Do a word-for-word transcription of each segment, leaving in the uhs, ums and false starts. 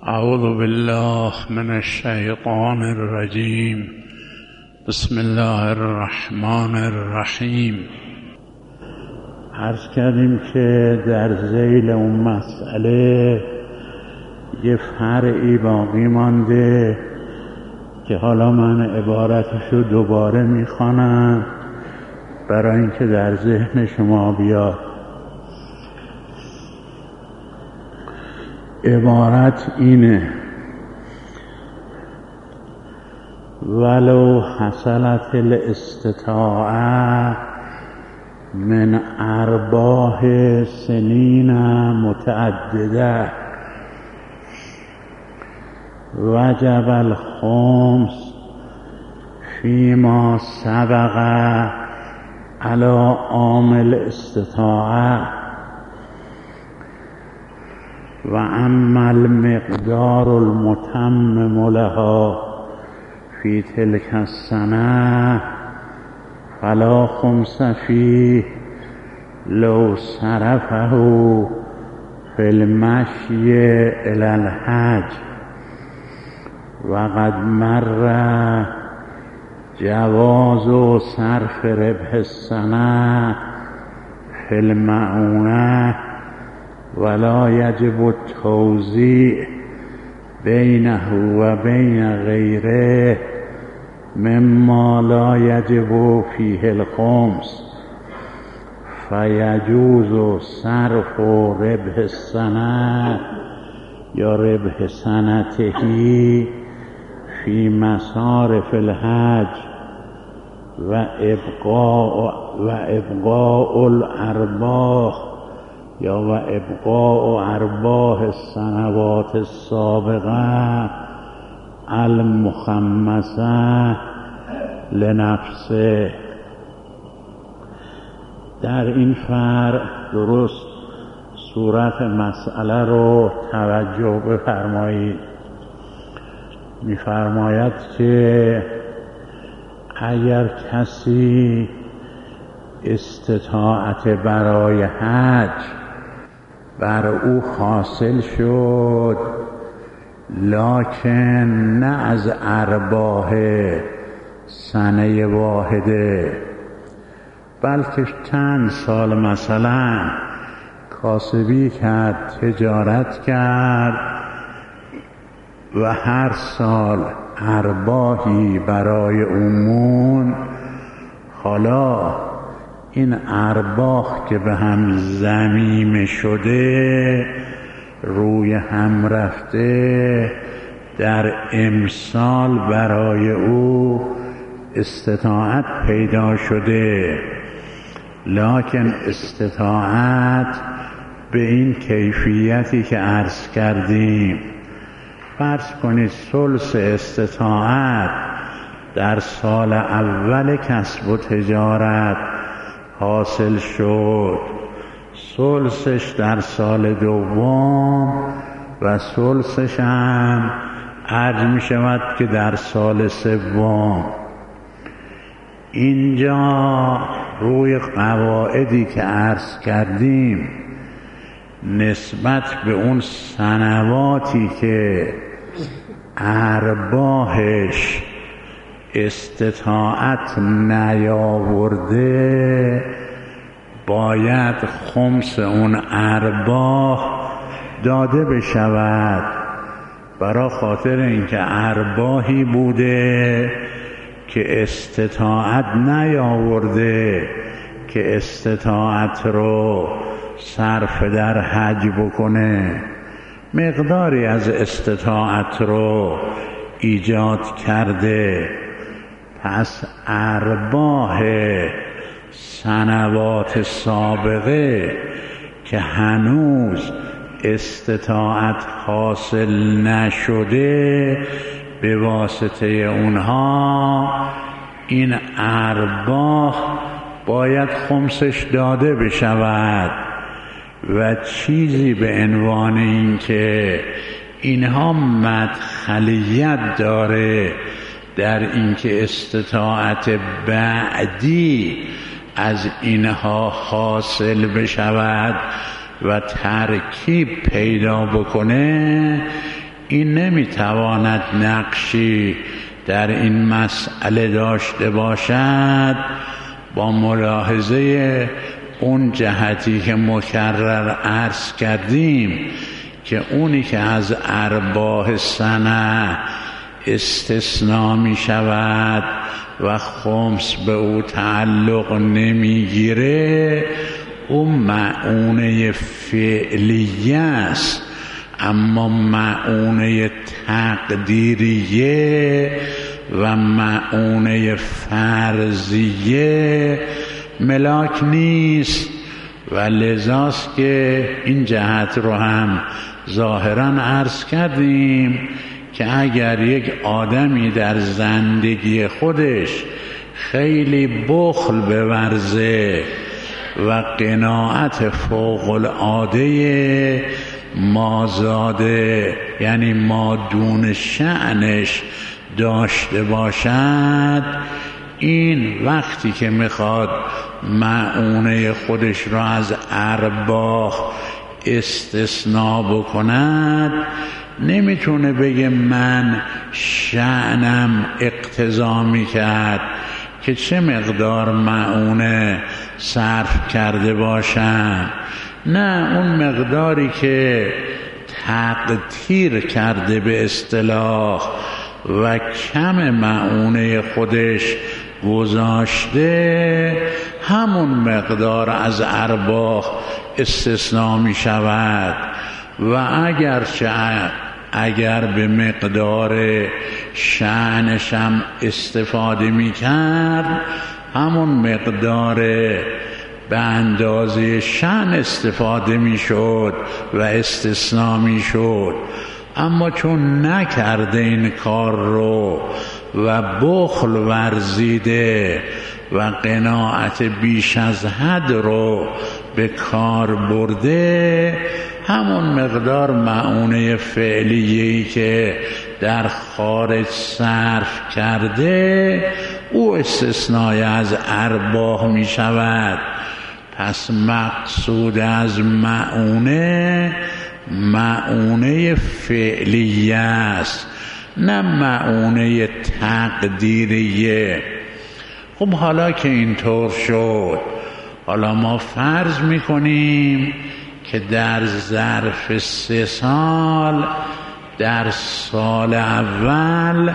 أعوذ بالله من الشيطان الرجيم. بسم الله الرحمن الرحیم. عرض کردیم که در ذیل اون مسئله یه فرعی باقی مانده که حالا من عبارتشو دوباره میخوانم برای اینکه در ذهن شما بیاد. عبارت اینه: ولو حصلت الاستطاعه من ارباح سنین متعدده وجب الخمس فيما سبق على عامل استطاعه و اما المقدار المتمم لها في تلك السنه فلا خمس فيه لو صرفه في المشي الى الحج وقد مر جواز صرف ربح السنه في المعونه ولا يجب التوزيع بينه وبين غيره مما لا يجب فيه الخمس فيجوز صرف ربح السنة یا ربح سنته في مصارف الحج و ابقاء و ابقاء الارباح یا و ابقاء ارباح السنوات السابقه المخمسه لنفسه. در این فرع درست صورت مسئله رو توجه بفرمایید. می‌فرماید که اگر کسی استطاعت برای حج بر او حاصل شد، لکن نه از ارباح سنه واحده، بلکه چند سال مثلا کاسبی کرد، تجارت کرد و هر سال ارباحی برای عموم، حالا این ارباح که به هم ضمیمه شده، روی هم رفته، در امسال برای او استطاعت پیدا شده، لکن استطاعت به این کیفیتی که عرض کردیم. فرض کنید ثلث استطاعت در سال اول کسب و تجارت حاصل شد، ثلثش در سال دوم و ثلثش هم عرض می شود که در سال سوم. اینجا روی قواعدی که عرض کردیم نسبت به اون سنواتی که ارباحش استطاعت نیاورده، باید خمس اون ارباح داده بشود، برای خاطر اینکه ارباحی بوده که استطاعت نیاورده که استطاعت رو صرف در حج بکنه، مقداری از استطاعت رو ایجاد کرده. پس ارباح سنوات سابقه که هنوز استطاعت حاصل نشده، به واسطه اونها این ارباح باید خمسش داده بشود و چیزی به عنوان این که اینها مدخلیت داره در اینکه استطاعت بعدی از اینها حاصل بشود و ترکیب پیدا بکنه، این نمیتواند نقشی در این مسئله داشته باشد با ملاحظه اون جهتی که مکرر عرض کردیم که اونی که از ارباح سنه استثناء می شود و خمس به او تعلق نمیگیره اون معونه فعلیه است، اما معونه تقدیریه و معونه فرضیه ملاک نیست و لذاست که این جهت رو هم ظاهراً عرض کردیم که اگر یک آدمی در زندگی خودش خیلی بخل بورزه و قناعت فوق العاده مازاده یعنی مادون شأنش داشته باشد، این وقتی که میخواد معونه خودش را از ارباح استثناء بکند نمیتونه بگه من شأنم اقتضا میکرد که چه مقدار معونه صرف کرده باشم. نه، اون مقداری که تقدیر کرده به اصطلاح و کم معونه خودش گذاشته همون مقدار از ارباح استثناء می شود و اگرچه اگر به مقدار شأنشم استفاده می کرد همون مقدار به اندازه شأن استفاده می شد و استثناء می شد، اما چون نکرده این کار رو و بخل ورزیده و قناعت بیش از حد رو به کار برده همون مقدار معونه فعلیه‌ای که در خارج صرف کرده او استثنای از ارباح می شود. پس مقصود از معونه معونه فعلیه است نه معونه تقدیریه. خب حالا که اینطور شد، حالا ما فرض میکنیم که در ظرف سه سال در سال اول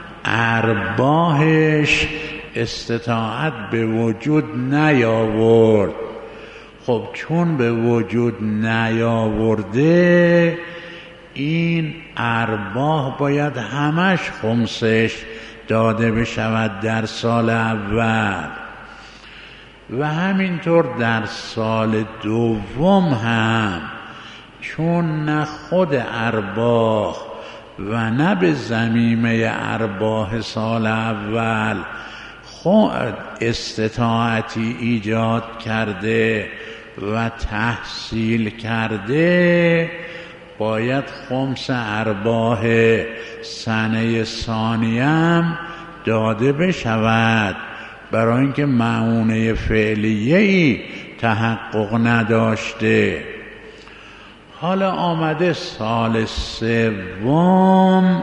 ارباحش استطاعت به وجود نیاورد. خب چون به وجود نیاورده این ارباح باید همش خمسش داده بشود در سال اول و همینطور در سال دوم هم، چون نه خود ارباح و نه به ضمیمه ارباح سال اول خود استطاعتی ایجاد کرده و تحصیل کرده، باید خمس ارباح سنه ثانیم داده بشود برای اینکه معونه فعلیه‌ای تحقق نداشته. حالا آمده سال سوم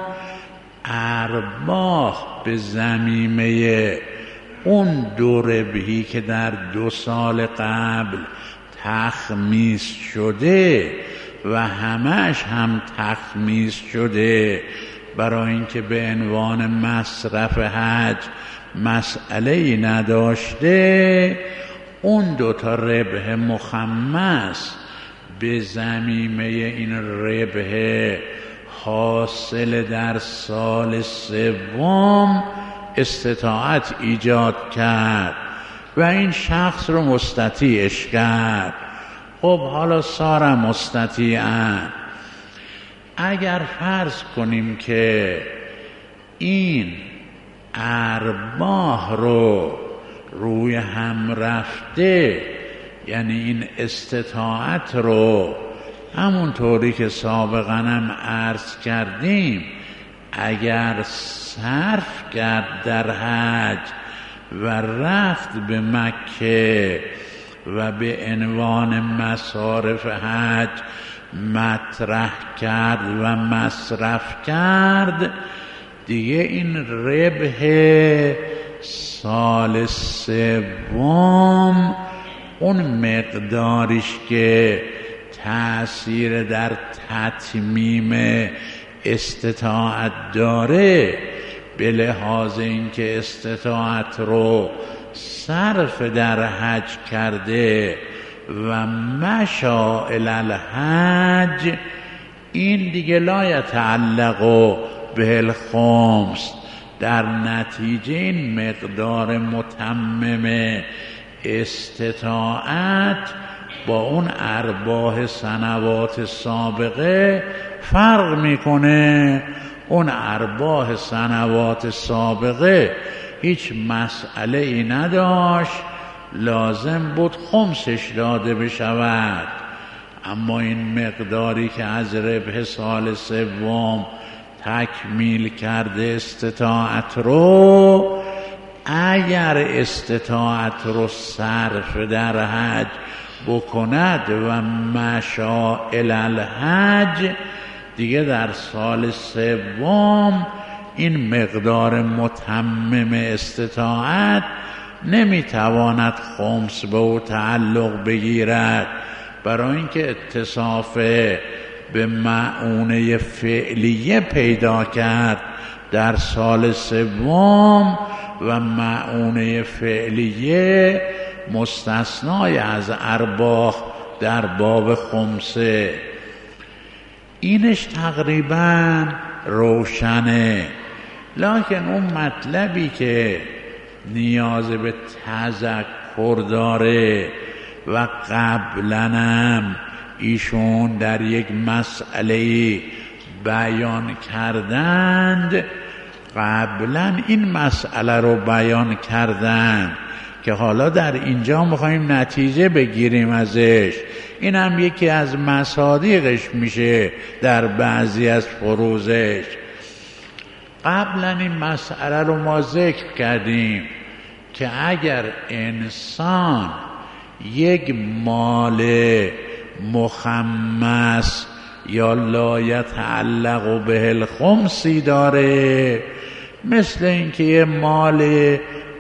ارباح به ضمیمه اون دو ربحی که در دو سال قبل تخمیس شده و همش هم تخمیس شده برای اینکه به عنوان مصرف حج مسئله‌ای نداشته، اون دوتا ربح مخمس به ضمیمه این ربح حاصل در سال سوم استطاعت ایجاد کرد و این شخص رو مستطیعش کرد. خب حالا سارا مستطیعا، اگر فرض کنیم که این ارباح رو روی هم رفته، یعنی این استطاعت رو همونطوری که سابقا هم عرض کردیم اگر صرف کرد در حج و رفت به مکه و به عنوان مصارف حج مطرح کرد و مصرف کرد، دیگه این ربح سال سوم اون مقداریش که تأثیر در تتمیم استطاعت داره، به لحاظ اینکه استطاعت رو صرف در حج کرده و مشاعل الحج، این دیگه لا یتعلق به الخمس. در نتیجه این مقدار متمم استطاعت با اون ارباح سنوات سابقه فرق میکنه. اون ارباح سنوات سابقه هیچ مسئله ای نداشت، لازم بود خمسش داده بشود، اما این مقداری که از ربح سال سوم تکمیل کرده استطاعت رو، اگر استطاعت رو صرف در حج بکند و مشاعل الحج، دیگه در سال سوم این مقدار متمم استطاعت نمیتواند خمس به او تعلق بگیرد، برای اینکه اتصاف به معنونه فعلیه پیدا کرد در سال سوم و معنونه فعلیه مستثنای از ارباح در باب خمسه. اینش تقریبا روشنه، لکن اون مطلبی که نیاز به تذکر داره و قبلنم ایشون در یک مسئله بیان کردند، قبلا این مسئله رو بیان کردند که حالا در اینجا میخوایم نتیجه بگیریم ازش. این هم یکی از مصادیقش میشه در بعضی از فروزش. قبلا این مسئله رو ما ذکر کردیم که اگر انسان یک مال مخمس یا لا یتعلق به الخمسی داره، مثل اینکه یه مال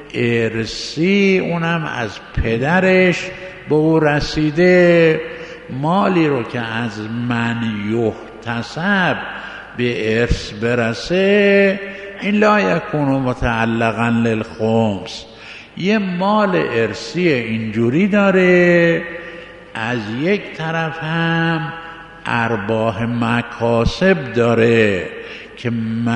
ارثی اونم از پدرش به او رسیده، مالی رو که از من یحتسب به ارث برسه، این لا یکون متعلقا للخمس. یه مال ارثی اینجوری داره، از یک طرف هم ارباح مکاسب داره که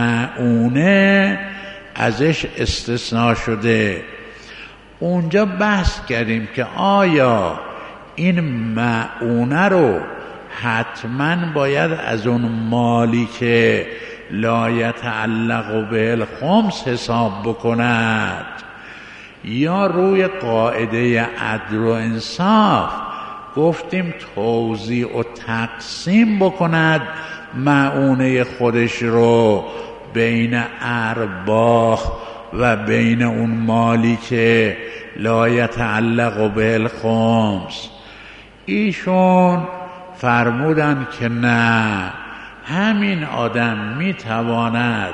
معونه ازش استثناء شده. اونجا بحث کردیم که آیا این معونه رو حتما باید از اون مالی که لا یتعلق به الخمس حساب بکند، یا روی قاعده عدل و انصاف گفتیم توزیع و تقسیم بکند معونه خودش رو بین ارباح و بین اون مالی که لا یتعلق به الخمس. ایشون فرمودن که نه، همین آدم میتواند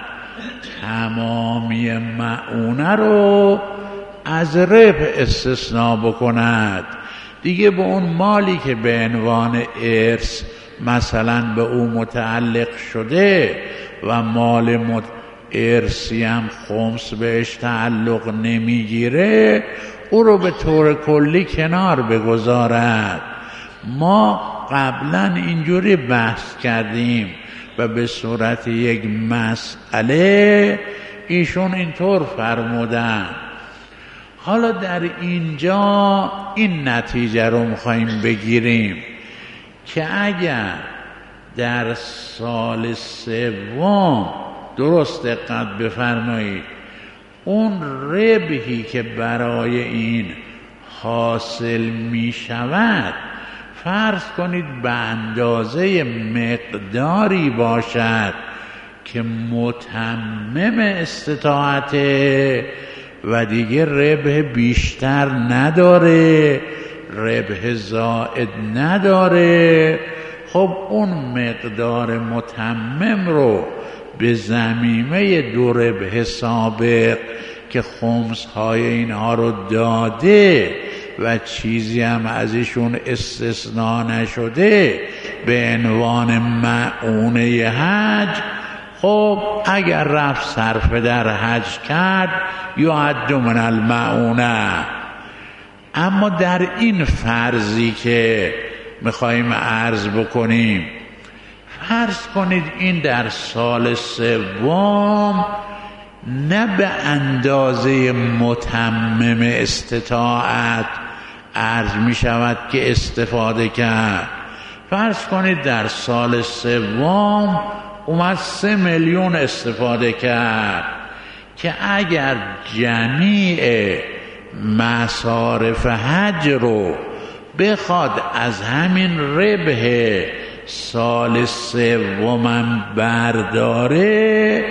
تمامی معونه رو از ربح استثناء بکند، دیگه به اون مالی که به عنوان ارث مثلا به او متعلق شده و مال مت... ارثی هم خمس بهش تعلق نمیگیره، او رو به طور کلی کنار بگذارد. ما قبلا اینجوری بحث کردیم و به صورت یک مسئله ایشون اینطور فرمودن. حالا در اینجا این نتیجه رو میخواییم بگیریم که اگر در سال سوم، درست دقت بفرمایید، اون ربحی که برای این حاصل می شود فرض کنید به اندازه مقداری باشد که متمم استطاعته و دیگه ربح بیشتر نداره، ربح زائد نداره، خب اون مقدار متمم رو به ضمیمه دو ربح سابق که خمس های اینها رو داده و چیزی هم ازشون استثناء نشده به عنوان معونه حج، خب اگر رفت صرف در حج کرد یعد من المعونه. اما در این فرضی که میخواییم عرض بکنیم، فرض کنید این در سال سوم نه به اندازه متمم استطاعت عرض می شود که استفاده کرد. فرض کنید در سال سوم اومد سه میلیون استفاده کرد که اگر جمیع مصارف حج رو بخواد از همین ربح سال سومم برداره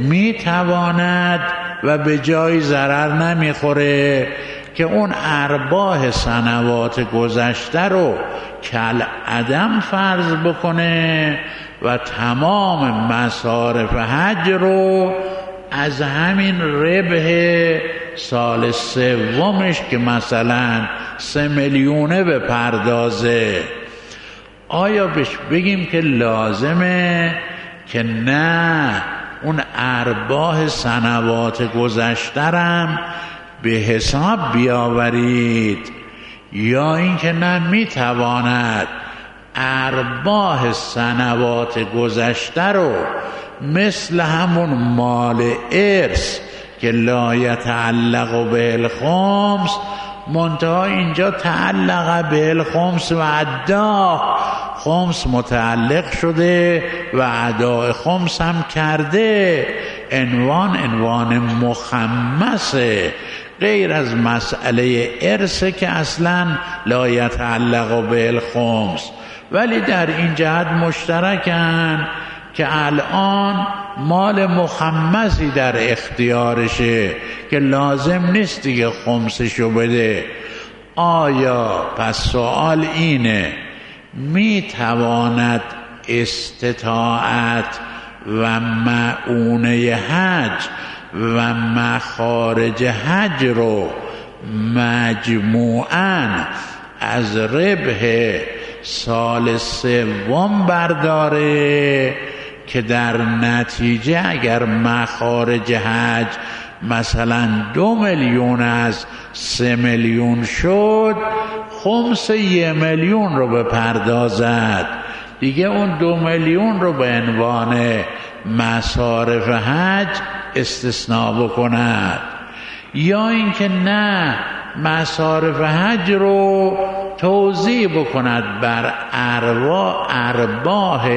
میتواند و به جای ضرر نمیخوره که اون ارباح سنوات گذشته رو کل عدم فرض بکنه و تمام مصارف حج رو از همین ربح سال سومش که مثلا سه میلیونه بپردازه. آیا بهش بگیم که لازمه که نه اون ارباح سنوات گذشترم به حساب بیاورید، یا اینکه نه میتواند ارباح سنوات گذشته رو مثل همون مال ارث که لا یتعلق به الخمس، منتها اینجا تعلق به الخمس و ادا، خمس متعلق شده و اداء خمس هم کرده، عنوان عنوان مخمسه، غیر از مسئله ارث که اصلا لا یتعلق به الخمس. ولی در این جهت مشترکن که الان مال مخمسی در اختیارشه که لازم نیست دیگه خمسشو بده. آیا پس سوال اینه میتواند استطاعت و معونه حج و مخارج حج رو مجموعاً از ربح سال سوم برداره که در نتیجه اگر مخارج حج مثلا دو میلیون از سه میلیون شد، خمس یه میلیون رو بپردازد دیگه، اون دو میلیون رو به عنوان مصارف حج استثناء بکند. یا اینکه نه مصارف حج رو توزیع بکند بر ارواح ارباح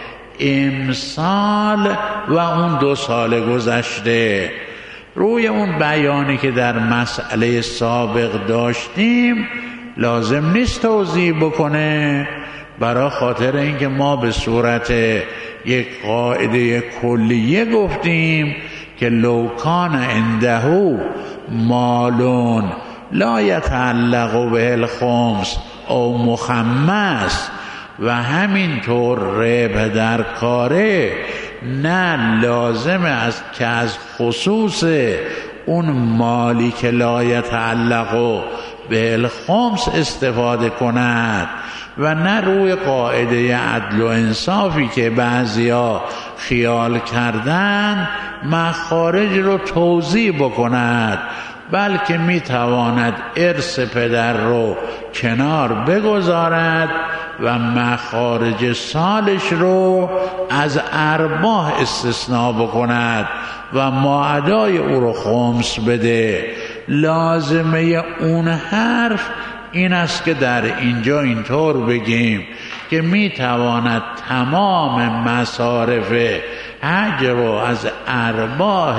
امسال و اون دو سال گذشته. روی اون بیانی که در مسئله سابق داشتیم لازم نیست توضیح بکنه، برای خاطر اینکه ما به صورت یک قاعده کلیه گفتیم که لو کان عنده مالون لا یتعلق به الخمس او مخمس، و همینطور ربح در کاره نه لازمه از که از خصوص اون مالی که لا یتعلق به الخمس استفاده کند، و نه روی قاعده عدل و انصافی که بعضیا خیال کردن مخارج رو توزیع بکند، بلکه میتواند ارث پدر رو کنار بگذارد و مخارج سالش رو از ارباح استثناء بکند و معادای او رو خمس بده. لازمه اون حرف این است که در اینجا اینطور بگیم که میتواند تمام مصارف حج رو از ارباح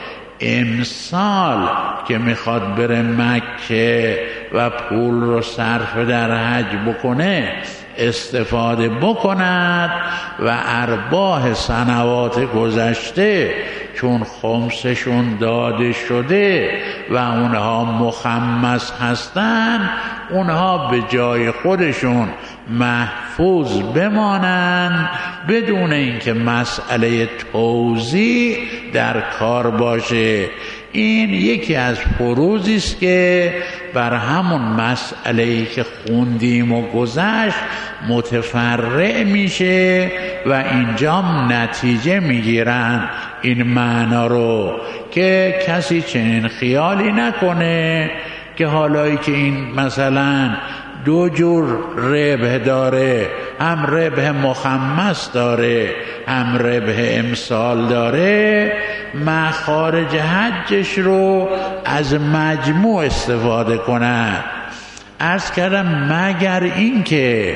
امسال که میخواد بره مکه و پول رو صرف در حج بکنه استفاده بکند، و ارباح سنوات گذشته چون خمسشون داده شده و اونها مخمس هستن، اونها به جای خودشون محفوظ محفوظ بمانند بدون اینکه مسئله توزیع در کار باشه. این یکی از فروضی است که بر همون مسئله‌ای که خوندیم و گذشت متفرع میشه و اینجا نتیجه میگیرن این معنا رو که کسی چنین خیالی نکنه که حالایی که این مثلا دو جور ربح داره، هم ربح مخمس داره هم ربح امسال داره، مخارج حجش رو از مجموع استفاده کند. عرض کردم مگر این که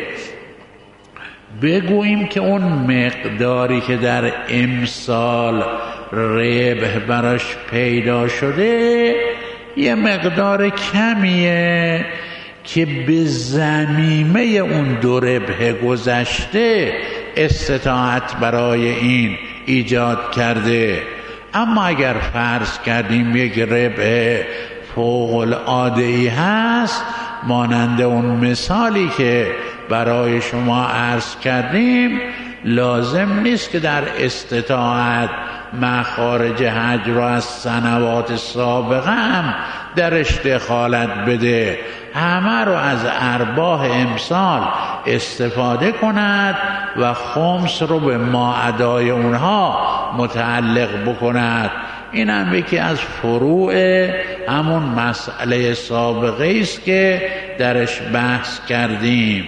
بگوییم که اون مقداری که در امسال ربح براش پیدا شده یه مقدار کمیه که به ضمیمه اون دو ربح گذشته استطاعت برای این ایجاد کرده. اما اگر فرض کردیم یک ربح فوق العاده‌ای هست مانند اون مثالی که برای شما عرض کردیم، لازم نیست که در استطاعت مخارج حج را از سنوات سابقه هم درش دخالت بده، همه رو از ارباح امسال استفاده کند و خمس رو به ماعدای اونها متعلق بکند. این هم یکی از فروع همون مسئله سابقه است که درش بحث کردیم.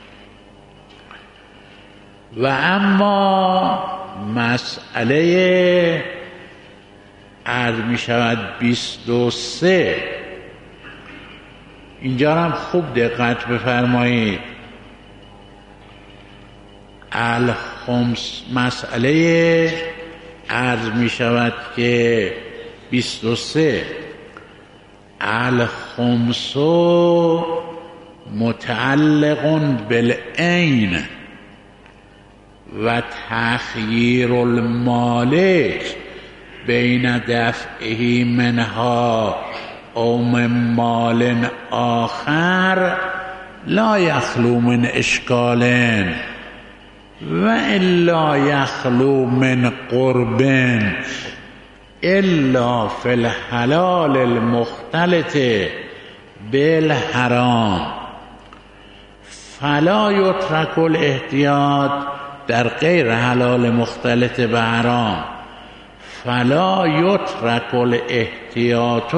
و اما مسئله عرض می شود بیست و سه، اینجا هم خوب دقت بفرمایید. الخمس مسئله عرض می شود که بیست و سه، الخمس متعلق بالعین و تخییر المالک بین دفعه منها او من مال آخر لا یخلو من اشکال و الا یخلو من قرب الا فی الحلال المختلط بالحرام فلا یترک الاحتیاط در غیر حلال مختلط به حرام فلا یترک الاحتیاط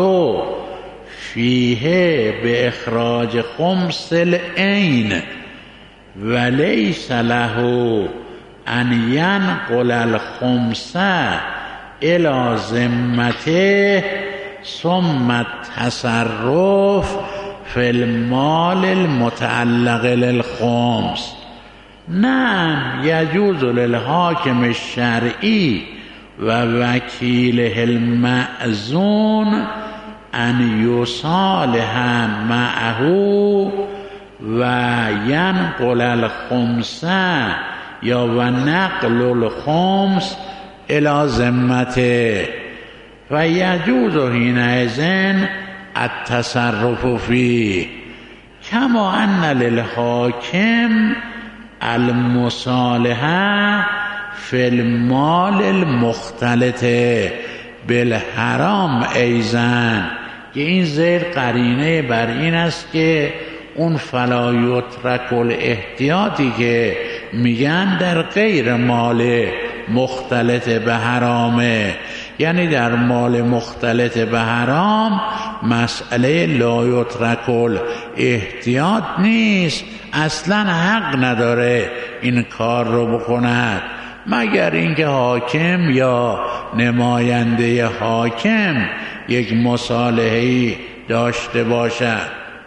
فیه به اخراج خمس العین و لیس له ان ینقل الخمس الی ذمته ثم التصرف فی المال المتعلق للخمس. نعم یجوز للحاکم الشرعی و وکیله المأذون ان یصالح معه و ینقل الخمس یا و نقل الخمس الی ذمته و یجوز حینئذ التصرف فیه کما ان للحاکم المصالحه فی المال المختلط بالحرام ایزن، که این زیر قرینه بر این است که اون فلا یترک الاحتیاطی که میگن در غیر مال مختلط به حرامه، یعنی در مال مختلط به حرام مسئله لا یترک الاحتیاط نیست، اصلا حق نداره این کار رو بکند مگر اینکه حاکم یا نماینده حاکم یک مصالحه‌ای داشته باشد.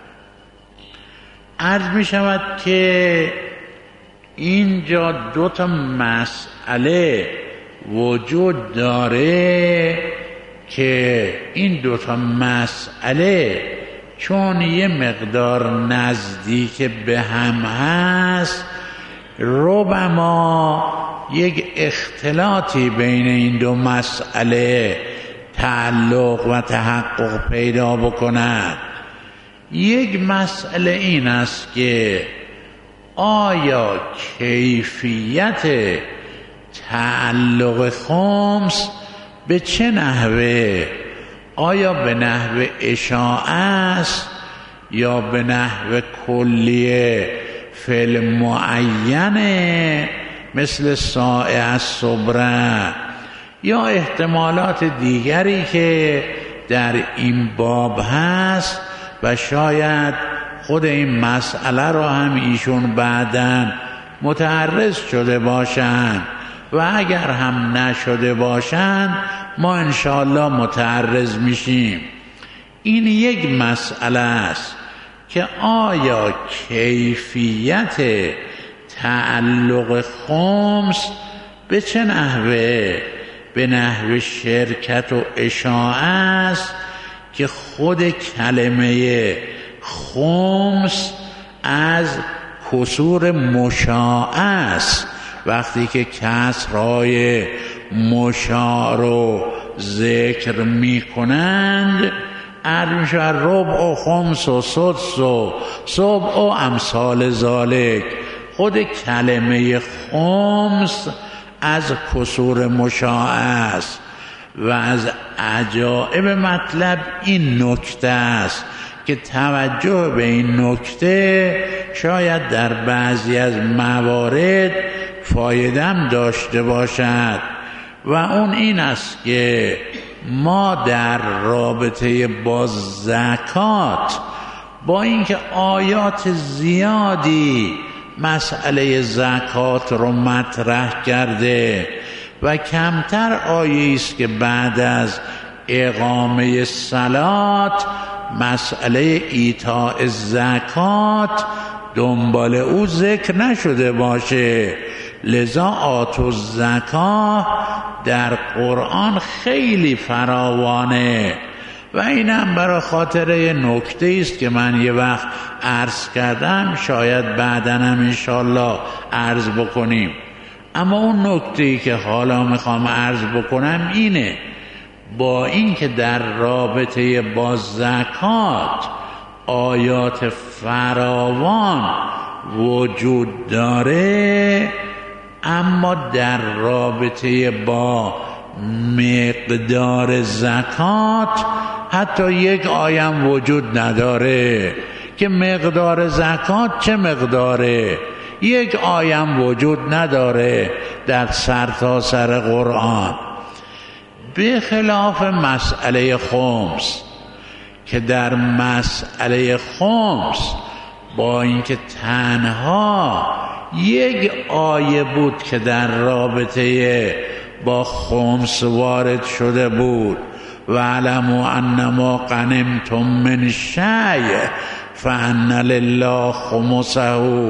عرض می شود که اینجا دو تا مسئله وجود داره که این دو تا مسئله چون یه مقدار نزدیک به هم هست ربما یک اختلاطی بین این دو مسئله تعلق و تحقق پیدا بکند. یک مسئله این است که آیا کیفیت تعلق خمس به چه نحوه؟ آیا به نحو اشاعه است یا به نحو کلیه فی المعینه مثل سائع الصبره، یا احتمالات دیگری که در این باب هست و شاید خود این مسئله را هم ایشون بعداً متعرض شده باشند و اگر هم نشده باشند ما انشاءالله متعرض میشیم. این یک مسئله است که آیا کیفیت تعلق خمس به چه نحوه؟ به نحو شرکت و اشاعه است که خود کلمه خمس از کسور مشاعه است. وقتی که کسرهای مشاع رو ذکر می کنند عرض می شود ربع و خمس و سدس و سبع و امثال ذالک. خود کلمه خمس از کسور مشاع است و از عجائب مطلب این نکته است که توجه به این نکته شاید در بعضی از موارد فایده‌ام داشته باشد و اون این است که ما در رابطه با زکات با اینکه آیات زیادی مسئله زکات رو مطرح کرده و کمتر آیه است که بعد از اقامه صلات مسئله ایتاء زکات دنبال او ذکر نشده باشه، لذا آتوا الزکات در قرآن خیلی فراوانه و اینم برای خاطر نکته است که من یه وقت عرض کردم، شاید بعداً هم انشالله عرض بکنیم. اما اون نکته‌ای که حالا میخوام عرض بکنم اینه، با اینکه در رابطه با زکات آیات فراوان وجود داره، اما در رابطه با مقدار زکات حتی یک آیم وجود نداره که مقدار زکات چه مقداره. یک آیم وجود نداره در سرتاسر قرآن، به خلاف مسئله خمس که در مسئله خمس با اینکه تنها یک آیه بود که در رابطه با خمس وارد شده بود، و علموا انما غنمتم من شیء فان لله خمسه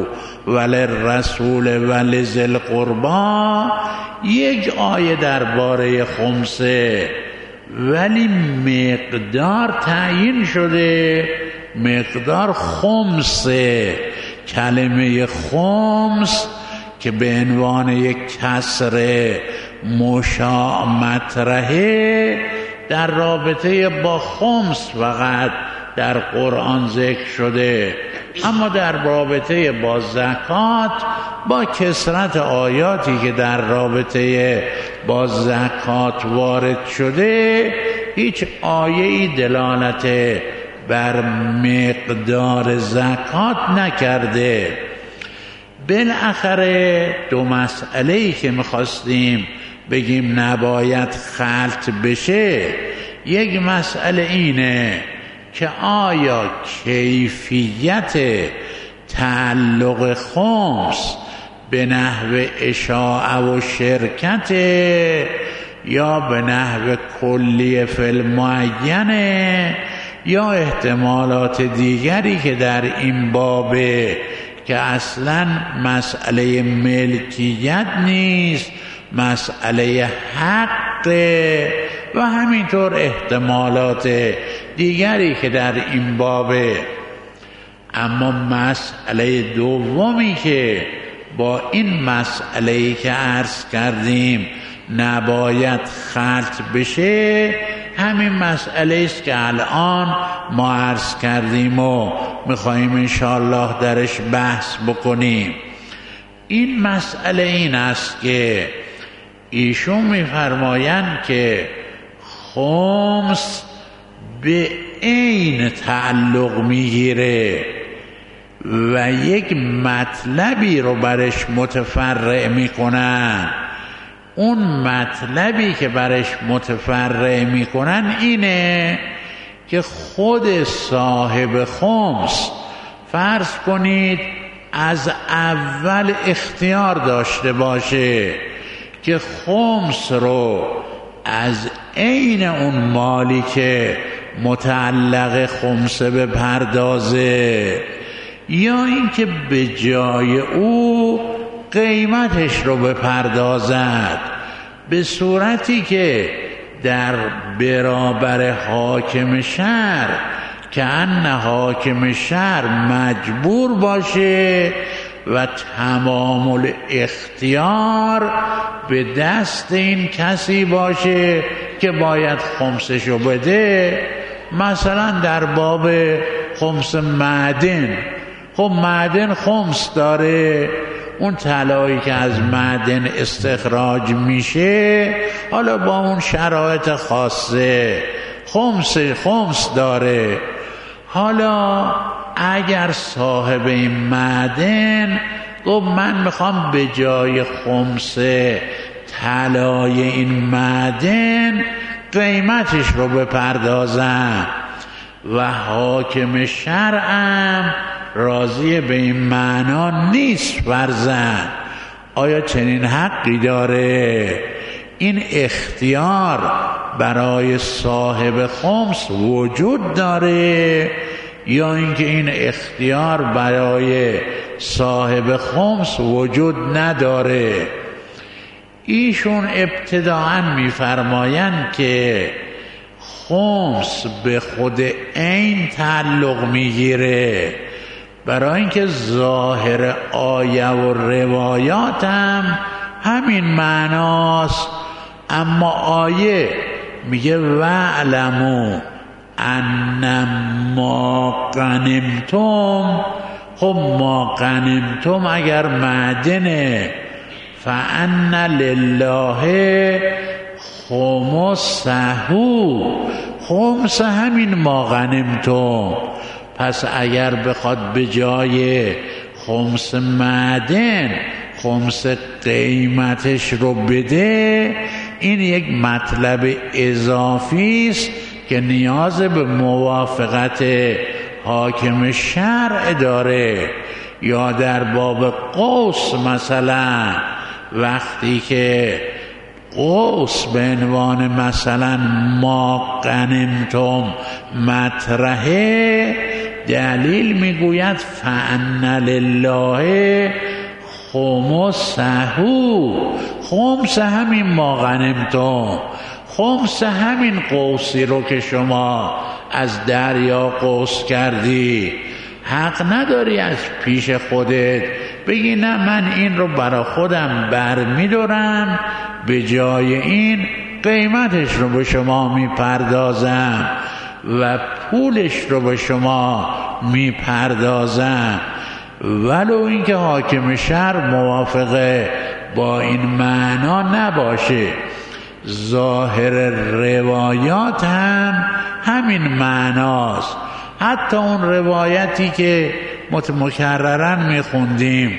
وللرسول ولذی القربی، یک آیه درباره خمسه، ولی مقدار تعیین شده، مقدار خمسه. کلمه خمس که به عنوان یک کسر مشاع مطرحه در رابطه با خمس فقط در قرآن ذکر شده، اما در رابطه با زکات با کثرت آیاتی که در رابطه با زکات وارد شده هیچ آیه‌ای دلالت بر مقدار زکات نکرده. بالاخره دو مسئله‌ای که می‌خواستیم بگیم نباید خلط بشه، یک مسئله اینه که آیا کیفیت تعلق خمس به نحو اشاعه و شرکت یا به نحو کلیه فی المعینه یا احتمالات دیگری که در این بابه که اصلا مسئله ملکیت نیست، مسئله حق و همینطور احتمالات دیگری که در این بابه. اما مسئله دومی که با این مسئله‌ای که عرض کردیم نباید خلط بشه، همین مسئله است که الان ما عرض کردیم و میخواییم انشاءالله درش بحث بکنیم. این مسئله این است که ایشون میفرمایند که خمس به عین تعلق میگیره و یک مطلبی رو برش متفرع میکنن. اون مطلبی که برش متفرع میکنن اینه که خود صاحب خمس فرض کنید از اول اختیار داشته باشه که خمس رو از عین اون مالی که متعلق خمسه بپردازه، یا اینکه به جای او قیمتش رو بپردازد، به صورتی که در برابر حاکم شهر که ان حاکم شهر مجبور باشه و تمام اختیار به دست این کسی باشه که باید خمسشو بده. مثلا در باب خمس معدن، خب معدن خمس داره، اون طلایی که از معدن استخراج میشه حالا با اون شرایط خاصه خمس خمس داره. حالا اگر صاحب این معدن گفت من میخوام به جای خمس طلای این معدن قیمتش رو بپردازم و حاکم شرعم راضی به این معنا نیست فرزند، آیا چنین حقی داره؟ این اختیار برای صاحب خمس وجود داره یا اینکه این اختیار برای صاحب خمس وجود نداره؟ ایشون ابتداعاً میفرمایند که خمس به خود عین تعلق میگیره، برای اینکه ظاهر آیه و روایات هم همین معناست. اما آیه میگه وَاعْلَمُوا أَنَّمَا غَنِمْتُمْ، خب ما غنیمتم اگر معدنه، فَأَنَّ لِلَّهِ خُمُسَهُ، خمس همین ما غنیمتم. پس اگر بخواد به جای خمس معدن خمس قیمتش رو بده، این یک مطلب اضافی است که نیاز به موافقت حاکم شرع داره. یا در باب قوس مثلا وقتی که قوس به عنوان مثلا ما غنیمتم مطرحه، دلیل میگوید فَأَنَّ لِلَّهِ خُمُسَهُ، خمس همین ما غنیمتم، خمس همین قوسی رو که شما از دریا قوس کردی. حق نداری از پیش خودت بگی نه من این رو برای خودم برمیدارم، به جای این قیمتش رو به شما میپردازم و پولش رو به شما میپردازم، ولو اینکه حاکم شهر موافقه با این معنا نباشه. ظاهر روایات هم همین معناست. حتی اون روایتی که متکررن میخوندیم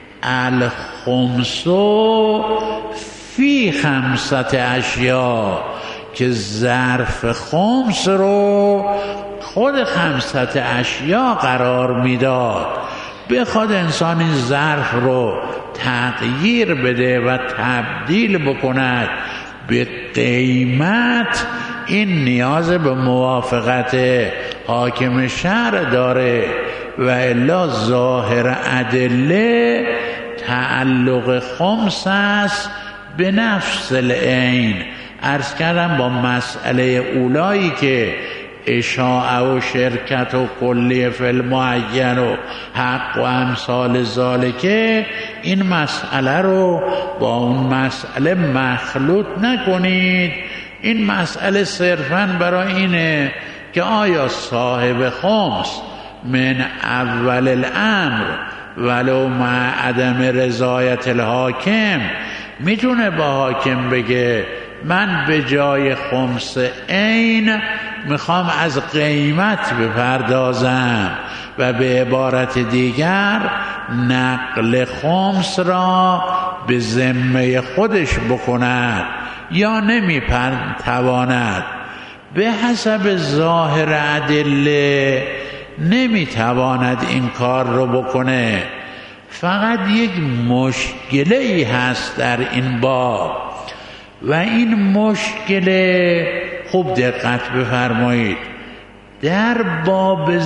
الخمسو فی خمسط اشیا، که ظرف خمس رو خود خمسط اشیا قرار میداد. بخواد انسان این ظرف رو تغییر بده و تبدیل بکند به قیمت، این نیاز به موافقت حاکم شرع داره و الا ظاهر ادله تعلق خمس است به نفس العین. عرض کردم با مسئله اولایی که اشاعه و شرکت و کلیه فی المعین و حق و امثال ذالکه، این مسئله رو با اون مسئله مخلوط نکنید این مسئله صرفاً برای اینه که آیا صاحب خمس من اول الامر ولو مع عدم رضایت الحاکم میتونه با حاکم بگه من به جای خمس عین میخوام از قیمت بپردازم و به عبارت دیگر نقل خمس را به ذمه خودش بکند یا نمیتواند. به حسب ظاهر ادله نمیتواند این کار رو بکنه. فقط یک مشکله ای هست در این باب و این مشکله خوب دقت بفرمایید. در باب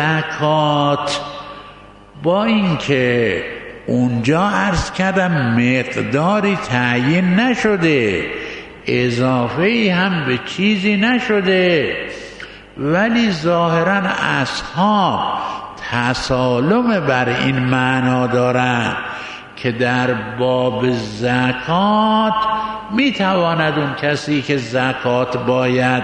زکات با اینکه اونجا عرض کردم مقداری تعیین نشده، اضافه‌ای هم به چیزی نشده، ولی ظاهراً اصحاب تسالم بر این معنا دارند که در باب زکات میتواند اون کسی که زکات باید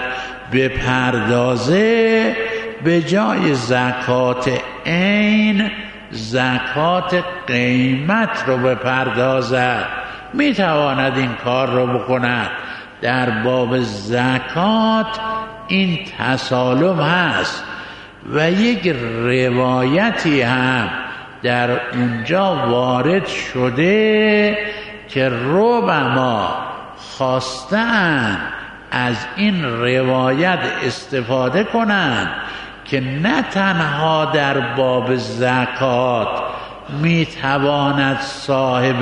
بپردازه به جای زکات عین زکات قیمت رو بپردازد، میتواند این کار رو بکند. در باب زکات این تسالم هست و یک روایتی هم در اونجا وارد شده که ربما خواستن از این روایت استفاده کنند که نه تنها در باب زکات میتواند صاحب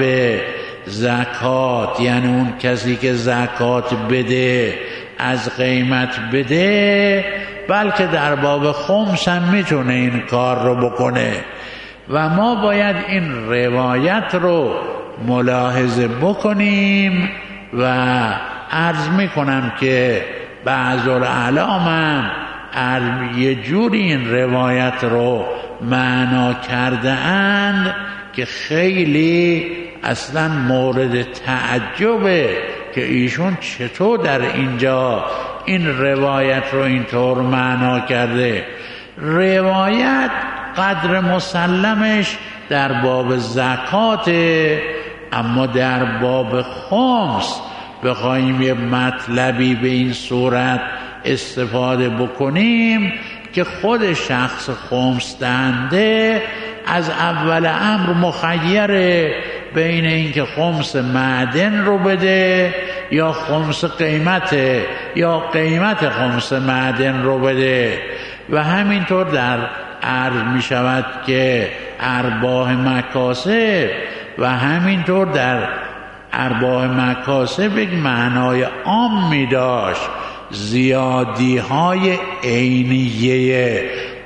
زکات یعنی اون کسی که زکات بده از قیمت بده، بلکه در باب خمس هم میتونه این کار رو بکنه و ما باید این روایت رو ملاحظه بکنیم و عرض میکنم که بعض الاعلام هم یه جوری این روایت رو معنا کرده اند که خیلی اصلا مورد تعجبه که ایشون چطور در اینجا این روایت رو اینطور معنا کرده. روایت قدر مسلمش در باب زکات، اما در باب خمس بخوایم یه مطلبی به این صورت استفاده بکنیم که خود شخص خمس دهنده از اول امر مخیره بین اینکه خمس معدن رو بده یا خمس قیمت یا قیمت خمس معدن رو بده و همینطور در عرض می شود که ارباح مکاسب و همینطور در ارباح مکاسب یک معنای عام می داشت، زیادی های عینیه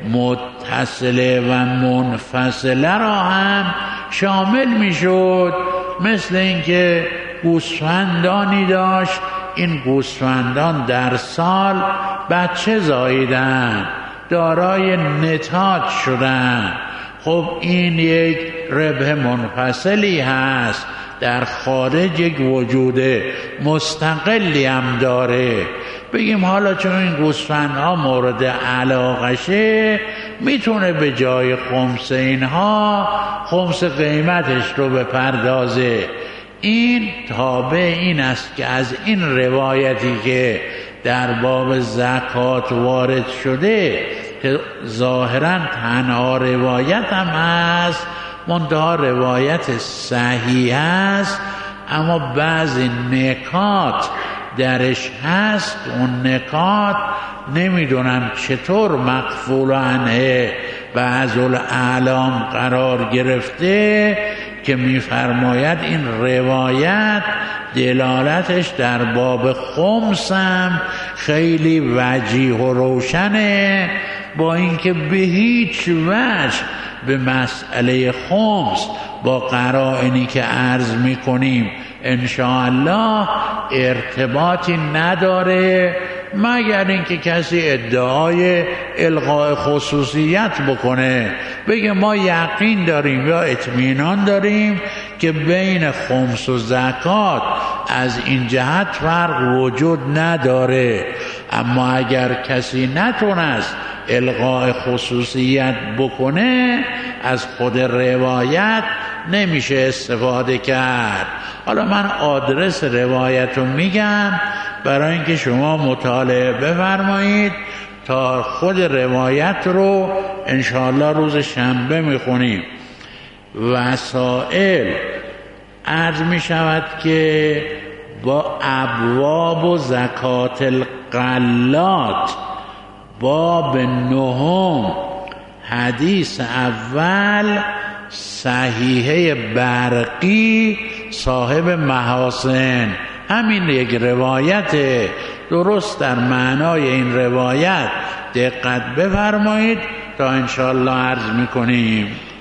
متصله و منفصله را هم شامل می شد. مثل اینکه گوسفندانی داشت، این گوسفندان در سال بچه زاییدن، دارای نتاج شدن، خب این یک ربح منفصلی هست، در خارج یک وجود مستقلی هم داره. بگیم حالا چون این گوسفندها مورد علاقشه میتونه به جای خمس اینها خمس قیمتش رو بپردازه. این تابع این است که از این روایتی که در باب زکات وارد شده که ظاهرا تنها روایت هم هست، منتها روایت صحیح است، اما بعضی نکات درش هست. اون نکات نمیدونم چطور مقفول عنه بعض الاعلام قرار گرفته که میفرماید این روایت دلالتش در باب خمس هم خیلی وجیح و روشنه، با اینکه به هیچ وجه به مسئله خمس با قرائنی که عرض میکنیم انشاءالله ارتباطی نداره، مگر اینکه کسی ادعای الغاء خصوصیت بکنه، بگه ما یقین داریم یا اطمینان داریم که بین خمس و زکات از این جهت فرق وجود نداره. اما اگر کسی نتونست الغاء خصوصیت بکنه از خود روایت نمیشه استفاده کرد. حالا من آدرس روایت رو میگم برای اینکه شما مطالعه بفرمایید تا خود روایت رو انشاءالله روز شنبه میخونیم. وسائل عرض میشود که با ابواب و زکات الغلات باب نهم حدیث اول صحیحه برقی صاحب محاسن، همین یک روایت درست در معنای این روایت دقت بفرمایید تا انشاءالله عرض میکنیم.